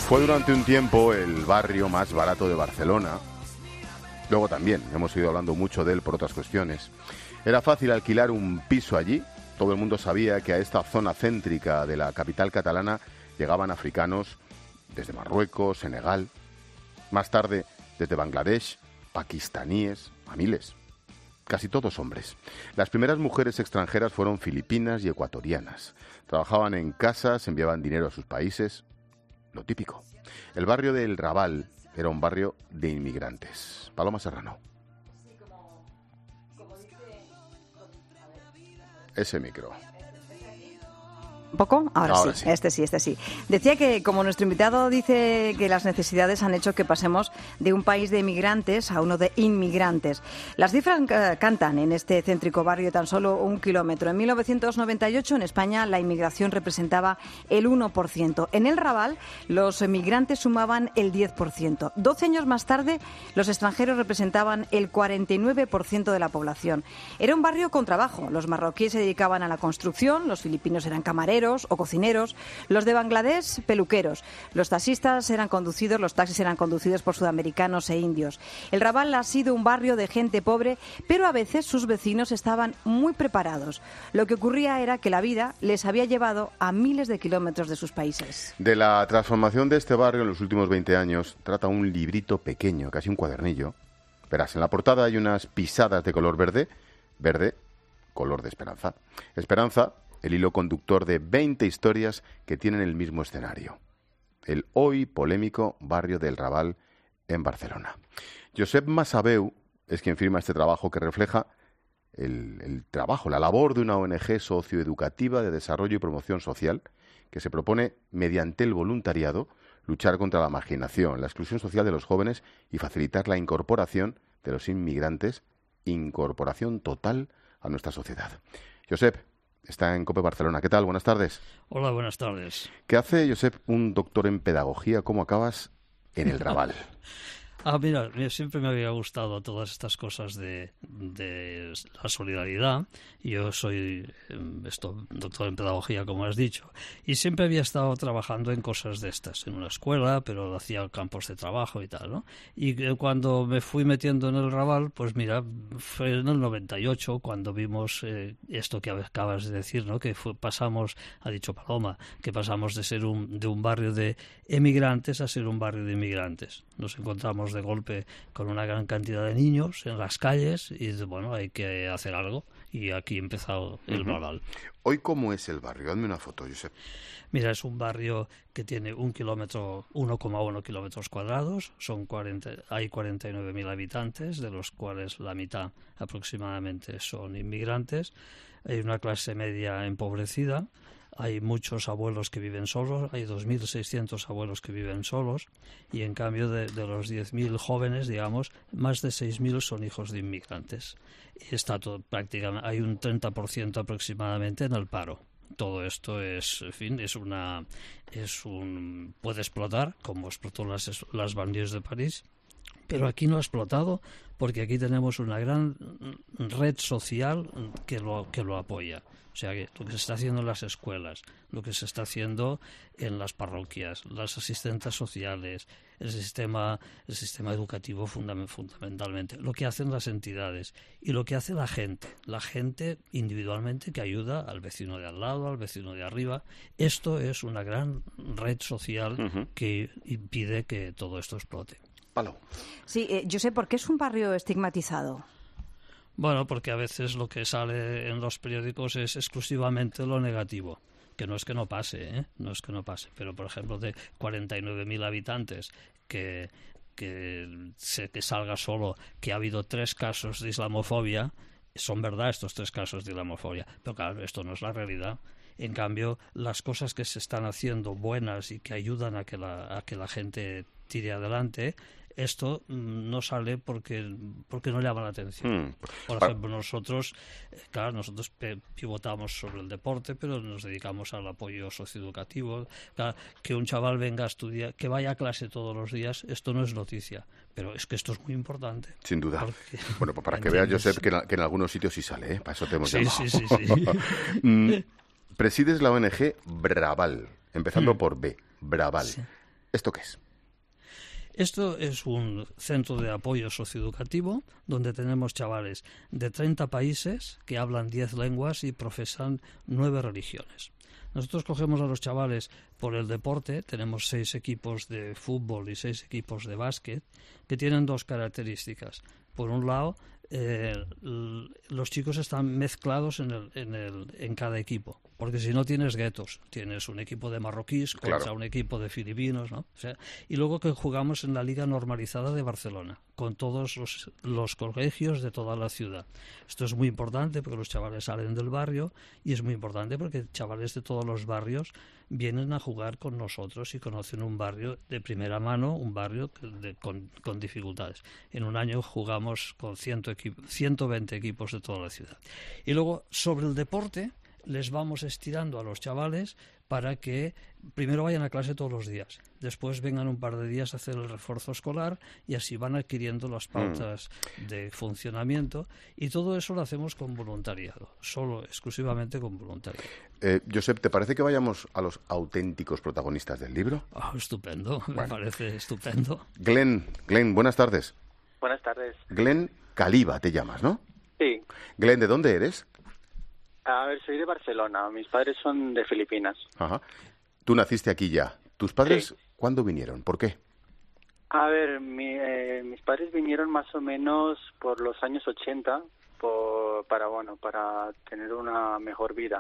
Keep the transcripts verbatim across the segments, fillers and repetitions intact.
Fue durante un tiempo el barrio más barato de Barcelona. Luego también hemos ido hablando mucho de él por otras cuestiones. Era fácil alquilar un piso allí. Todo el mundo sabía que a esta zona céntrica de la capital catalana llegaban africanos desde Marruecos, Senegal, más tarde desde Bangladesh, pakistaníes, a miles. Casi todos hombres. Las primeras mujeres extranjeras fueron filipinas y ecuatorianas. Trabajaban en casas, enviaban dinero a sus países. Lo típico. El barrio del Raval era un barrio de inmigrantes. Paloma Serrano. Ese micro. ¿Un poco? Ahora, Ahora sí. sí, este sí, este sí. Decía que, como nuestro invitado dice que las necesidades han hecho que pasemos de un país de emigrantes a uno de inmigrantes. Las cifras eh, cantan en este céntrico barrio tan solo un kilómetro. En mil novecientos noventa y ocho, en España, la inmigración representaba el uno por ciento. En el Raval, los emigrantes sumaban el diez por ciento. Doce años más tarde, los extranjeros representaban el cuarenta y nueve por ciento de la población. Era un barrio con trabajo. Los marroquíes se dedicaban a la construcción, los filipinos eran camareros o cocineros, los de Bangladesh, peluqueros. Los taxistas eran conducidos, los taxis eran conducidos por sudamericanos e indios. El Raval ha sido un barrio de gente pobre, pero a veces sus vecinos estaban muy preparados. Lo que ocurría era que la vida les había llevado a miles de kilómetros de sus países. De la transformación de este barrio en los últimos veinte años trata un librito pequeño, casi un cuadernillo. Verás, en la portada hay unas pisadas de color verde, verde, color de esperanza. Esperanza, el hilo conductor de veinte historias que tienen el mismo escenario. El hoy polémico barrio del Raval en Barcelona. Josep Massabeu es quien firma este trabajo que refleja el, el trabajo, la labor de una O N Ge socioeducativa de desarrollo y promoción social que se propone, mediante el voluntariado, luchar contra la marginación, la exclusión social de los jóvenes y facilitar la incorporación de los inmigrantes, incorporación total a nuestra sociedad. Josep, está en COPE Barcelona. ¿Qué tal? Buenas tardes. Hola, buenas tardes. ¿Qué hace, Josep, un doctor en pedagogía? ¿Cómo acabas en el Raval? Ah, mira, siempre me había gustado todas estas cosas de, de la solidaridad. Yo soy esto, doctor en pedagogía, como has dicho, y siempre había estado trabajando en cosas de estas, en una escuela, pero hacía campos de trabajo y tal, ¿no? Y cuando me fui metiendo en el Raval, pues mira, fue en el noventa y ocho cuando vimos eh, esto que acabas de decir, ¿no? Que fue, pasamos, ha dicho Paloma, que pasamos de ser un, de un barrio de emigrantes a ser un barrio de inmigrantes. Nos encontramos de golpe con una gran cantidad de niños en las calles y bueno, hay que hacer algo y aquí ha empezado el uh-huh. Raval. ¿Hoy cómo es el barrio? Dame una foto, Josep. Mira, es un barrio que tiene un kilómetro, uno coma uno kilómetros cuadrados, son cuarenta, hay cuarenta y nueve mil habitantes, de los cuales la mitad aproximadamente son inmigrantes. Hay una clase media empobrecida. Hay muchos abuelos que viven solos, hay dos mil seiscientos abuelos que viven solos y en cambio de, de los diez mil jóvenes, digamos, más de seis mil son hijos de inmigrantes. Y está todo prácticamente, hay un treinta por ciento aproximadamente en el paro. Todo esto es, en fin, es una, es un, puede explotar, como explotó las, las banlieues de París, pero aquí no ha explotado porque aquí tenemos una gran red social que lo, que lo apoya. O sea, que lo que se está haciendo en las escuelas, lo que se está haciendo en las parroquias, las asistentes sociales, el sistema, el sistema educativo fundament, fundamentalmente, lo que hacen las entidades y lo que hace la gente, la gente individualmente que ayuda al vecino de al lado, al vecino de arriba. Esto es una gran red social uh-huh. que impide que todo esto explote. Palo. Sí, eh, yo sé por qué es un barrio estigmatizado. Bueno, porque a veces lo que sale en los periódicos es exclusivamente lo negativo, que no es que no pase, ¿eh? No es que no pase, pero por ejemplo de cuarenta y nueve mil habitantes que, que, se, que salga solo que ha habido tres casos de islamofobia, son verdad estos tres casos de islamofobia, pero claro, esto no es la realidad. En cambio, las cosas que se están haciendo buenas y que ayudan a que la, a que la gente tire adelante, esto no sale porque porque no llama la atención. Mm. Por ejemplo, nosotros, claro, nosotros pivotamos sobre el deporte, pero nos dedicamos al apoyo socioeducativo. Claro, que un chaval venga a estudiar, que vaya a clase todos los días, esto no es noticia, pero es que esto es muy importante. Sin duda. Porque, bueno, pues para que veas, Josep, que en, que en algunos sitios sí sale, ¿eh? Para eso te hemos sí, llamado. Sí, sí, sí. mm, presides la O N Ge Braval, empezando mm. por B, Braval. Sí. ¿Esto qué es? Esto es un centro de apoyo socioeducativo donde tenemos chavales de treinta países que hablan diez lenguas y profesan nueve religiones. Nosotros cogemos a los chavales por el deporte, tenemos seis equipos de fútbol y seis equipos de básquet que tienen dos características. Por un lado, eh, los chicos están mezclados en, el, en, el, en cada equipo, porque si no tienes guetos, tienes un equipo de marroquíes contra claro. un equipo de filipinos, ¿no? O sea, y luego que jugamos en la Liga Normalizada de Barcelona, con todos los, los colegios de toda la ciudad. Esto es muy importante porque los chavales salen del barrio y es muy importante porque chavales de todos los barrios vienen a jugar con nosotros y conocen un barrio de primera mano, un barrio de, con, con dificultades. En un año jugamos con ciento equi- ciento veinte equipos de toda la ciudad. Y luego, sobre el deporte, les vamos estirando a los chavales para que primero vayan a clase todos los días, después vengan un par de días a hacer el refuerzo escolar y así van adquiriendo las pautas mm. de funcionamiento, y todo eso lo hacemos con voluntariado, solo, exclusivamente con voluntariado. Eh, Josep, ¿te parece que vayamos a los auténticos protagonistas del libro? Oh, estupendo, bueno. Me parece estupendo. Glenn, Glenn, buenas tardes. Buenas tardes. Glenn Caliba te llamas, ¿no? Sí. Glenn, ¿de dónde eres? A ver, soy de Barcelona. Mis padres son de Filipinas. Ajá. Tú naciste aquí ya. ¿Tus padres sí. cuándo vinieron? ¿Por qué? A ver, mi, eh, mis padres vinieron más o menos por los años ochenta por, para, bueno, para tener una mejor vida.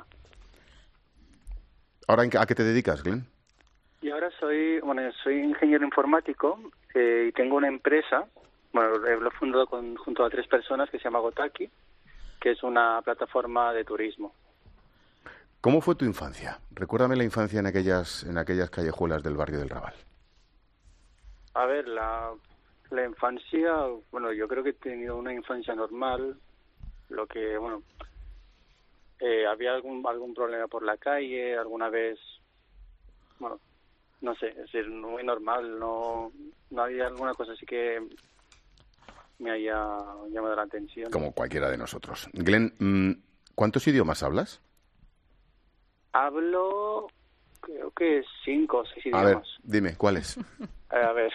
¿Ahora a qué te dedicas, Glenn? Y ahora soy, bueno, soy ingeniero informático eh, y tengo una empresa. Bueno, lo he fundado con, junto a tres personas que se llama Gotaki, que es una plataforma de turismo. ¿Cómo fue tu infancia? Recuérdame la infancia en aquellas en aquellas callejuelas del barrio del Raval. A ver, la, la infancia, bueno, yo creo que he tenido una infancia normal, lo que, bueno, eh, había algún algún problema por la calle, alguna vez, bueno, no sé, es decir, muy normal, no, no había alguna cosa así que me haya llamado la atención. Como cualquiera de nosotros. Glenn, ¿cuántos idiomas hablas? Hablo, creo que cinco o seis idiomas. A ver, dime, ¿cuáles? A ver,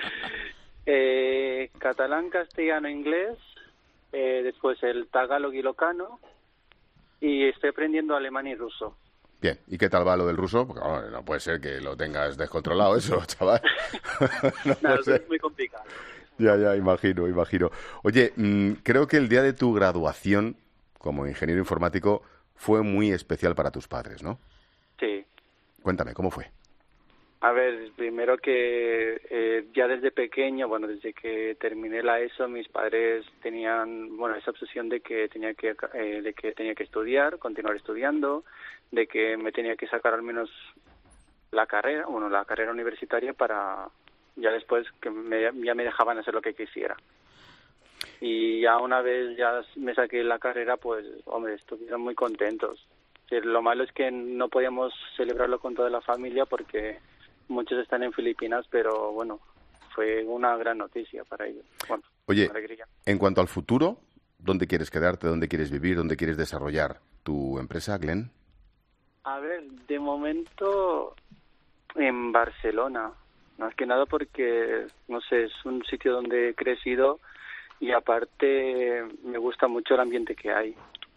eh, catalán, castellano, inglés, eh, después el tagalog y locano, y estoy aprendiendo alemán y ruso. Bien, ¿y qué tal va lo del ruso? Porque oh, no puede ser que lo tengas descontrolado eso, chaval. no, no es muy complicado. Ya, ya, imagino, imagino. Oye, mmm, creo que el día de tu graduación como ingeniero informático fue muy especial para tus padres, ¿no? Sí. Cuéntame, ¿cómo fue? A ver, primero que eh, ya desde pequeño, bueno, desde que terminé la ESO, mis padres tenían, bueno, esa obsesión de que tenía que, eh, de que tenía que estudiar, continuar estudiando, de que me tenía que sacar al menos la carrera, bueno, la carrera universitaria para ya después que me, ya me dejaban hacer lo que quisiera. Y ya una vez ya me saqué la carrera, pues, hombre, estuvieron muy contentos. Sí, lo malo es que no podíamos celebrarlo con toda la familia porque muchos están en Filipinas, pero bueno, fue una gran noticia para ellos. Bueno, oye, alegría. En cuanto al futuro, ¿dónde quieres quedarte? ¿Dónde quieres vivir? ¿Dónde quieres desarrollar tu empresa, Glenn? A ver, de momento en Barcelona. Más que nada porque, no sé, es un sitio donde he crecido y aparte me gusta mucho el ambiente que hay.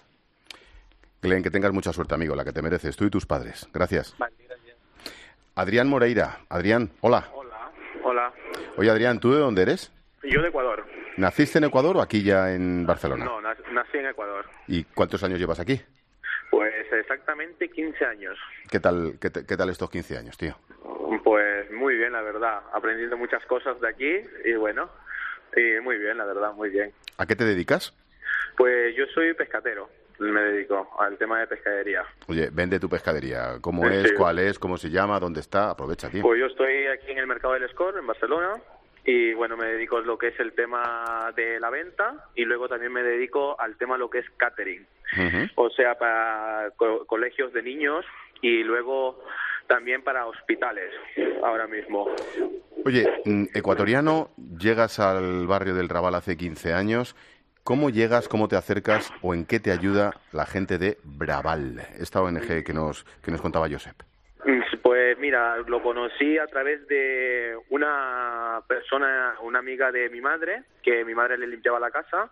Glenn, que tengas mucha suerte, amigo, la que te mereces, tú y tus padres. Gracias. Vale, gracias. Adrián Moreira. Adrián, hola. Hola, hola. Oye, Adrián, ¿tú de dónde eres? Yo de Ecuador. ¿Naciste en Ecuador o aquí ya en Barcelona? No, nací en Ecuador. ¿Y cuántos años llevas aquí? Pues exactamente quince años. ¿Qué tal, qué, qué tal estos quince años, tío? Pues muy bien, la verdad. Aprendiendo muchas cosas de aquí y bueno, y muy bien, la verdad, muy bien. ¿A qué te dedicas? Pues yo soy pescatero, me dedico al tema de pescadería. Oye, vende tu pescadería. ¿Cómo Sí. es? ¿Cuál es? ¿Cómo se llama? ¿Dónde está? Aprovecha, tío. Pues yo estoy aquí en el mercado del Escor, en Barcelona, y bueno, me dedico a lo que es el tema de la venta y luego también me dedico al tema lo que es catering. Uh-huh. O sea, para co- colegios de niños y luego también para hospitales, ahora mismo. Oye, ecuatoriano, llegas al barrio del Raval hace quince años. ¿Cómo llegas, cómo te acercas o en qué te ayuda la gente de Braval, esta O N G que nos, que nos contaba Josep? Pues mira, lo conocí a través de una persona, una amiga de mi madre, que mi madre le limpiaba la casa.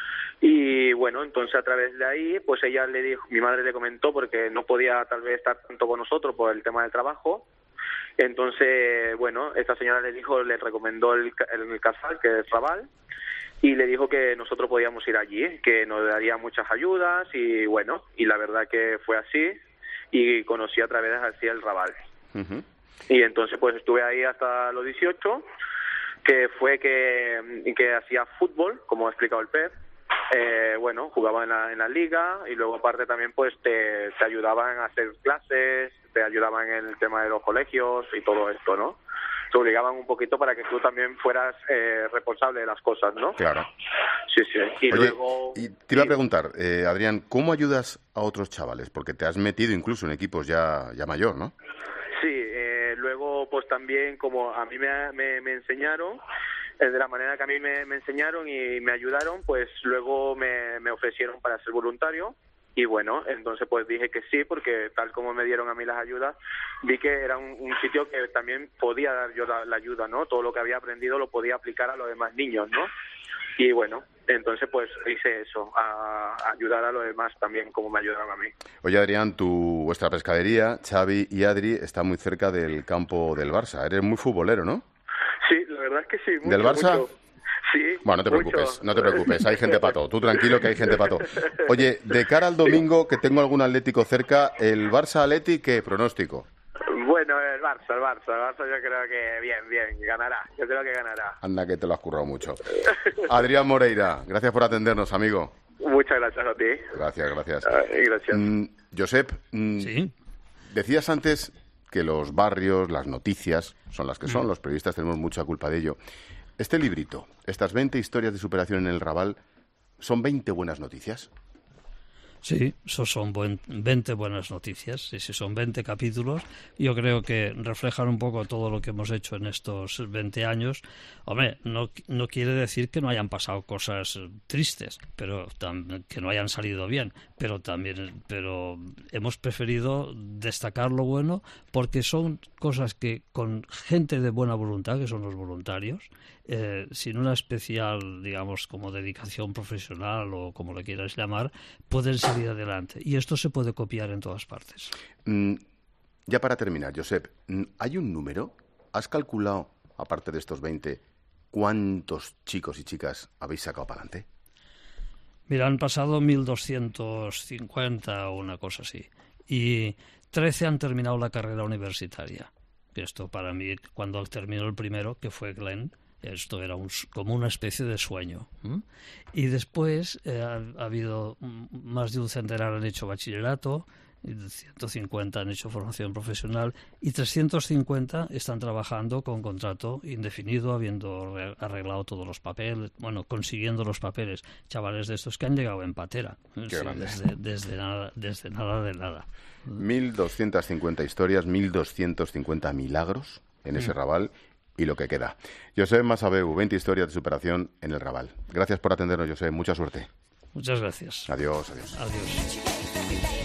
Y bueno, entonces a través de ahí, pues ella le dijo, mi madre le comentó, porque no podía tal vez estar tanto con nosotros por el tema del trabajo. Entonces, bueno, esta señora le dijo, le recomendó el, el, el Casal, que es Raval, y le dijo que nosotros podíamos ir allí, que nos daría muchas ayudas, y bueno, y la verdad que fue así, y conocí a través de así el Raval. Uh-huh. Y entonces pues estuve ahí hasta los dieciocho, que fue que, que hacía fútbol, como ha explicado el Pep. Eh, bueno, jugaba en la, en la liga, y luego aparte también pues te, te ayudaban a hacer clases, te ayudaban en el tema de los colegios y todo esto, ¿no? Te obligaban un poquito para que tú también fueras eh, responsable de las cosas, ¿no? Claro. Sí, sí. Y Oye, luego... y te iba a preguntar, eh, Adrián, ¿cómo ayudas a otros chavales? Porque te has metido incluso en equipos ya, ya mayor, ¿no? Sí, eh, luego pues también como a mí me, me, me enseñaron, eh, de la manera que a mí me, me enseñaron y me ayudaron, pues luego me, me ofrecieron para ser voluntario. Y bueno, entonces pues dije que sí, porque tal como me dieron a mí las ayudas, vi que era un, un sitio que también podía dar yo la, la ayuda, ¿no? Todo lo que había aprendido lo podía aplicar a los demás niños, ¿no? Y bueno, entonces pues hice eso, a, a ayudar a los demás también como me ayudaron a mí. Oye, Adrián, tu, vuestra pescadería, Xavi y Adri, está muy cerca del campo del Barça. Eres muy futbolero, ¿no? Sí, la verdad es que sí. Mucho, ¿Del Barça? Mucho. Sí, bueno, no te mucho. preocupes, no te preocupes, hay gente para todo. Tú tranquilo que hay gente para todo. Oye, de cara al domingo, que tengo algún Atlético cerca, ¿el Barça-Atleti qué pronóstico? Bueno, el Barça, el Barça, el Barça yo creo que bien, bien, ganará, yo creo que ganará. Anda que te lo has currado mucho. Adrián Moreira, gracias por atendernos, amigo. Muchas gracias a ti. Gracias, gracias. Uh, gracias. Mm, Josep, mm, ¿Sí? decías antes que los barrios, las noticias, son las que son, mm. los periodistas tenemos mucha culpa de ello. Este librito, estas veinte historias de superación en el Raval, ¿son veinte buenas noticias? Sí, eso son buen, veinte buenas noticias, y si son veinte capítulos, yo creo que reflejan un poco todo lo que hemos hecho en estos veinte años. Hombre, no, no quiere decir que no hayan pasado cosas tristes, pero tam, que no hayan salido bien, pero también pero hemos preferido destacar lo bueno, porque son cosas que con gente de buena voluntad, que son los voluntarios, eh, sin una especial, digamos, como dedicación profesional o como le quieras llamar, pueden ser adelante. Y esto se puede copiar en todas partes. Mm, ya para terminar, Josep, ¿hay un número? ¿Has calculado, aparte de estos veinte, cuántos chicos y chicas habéis sacado para adelante? Mira, han pasado mil doscientos cincuenta o una cosa así. Y trece han terminado la carrera universitaria. Esto para mí, cuando terminó el primero, que fue Glenn, esto era un, como una especie de sueño. ¿Mm? Y después eh, ha, ha habido más de un centenar han hecho bachillerato, ciento cincuenta han hecho formación profesional y trescientos cincuenta están trabajando con contrato indefinido, habiendo arreglado todos los papeles, bueno, consiguiendo los papeles. Chavales de estos que han llegado en patera, sí, desde, desde, nada, desde nada de nada. mil doscientas cincuenta historias, mil doscientos cincuenta milagros en ese mm. Raval. Y lo que queda. Josep Massabeu, veinte historias de superación en el Raval. Gracias por atendernos, Josep. Mucha suerte. Muchas gracias. Adiós, adiós. Adiós.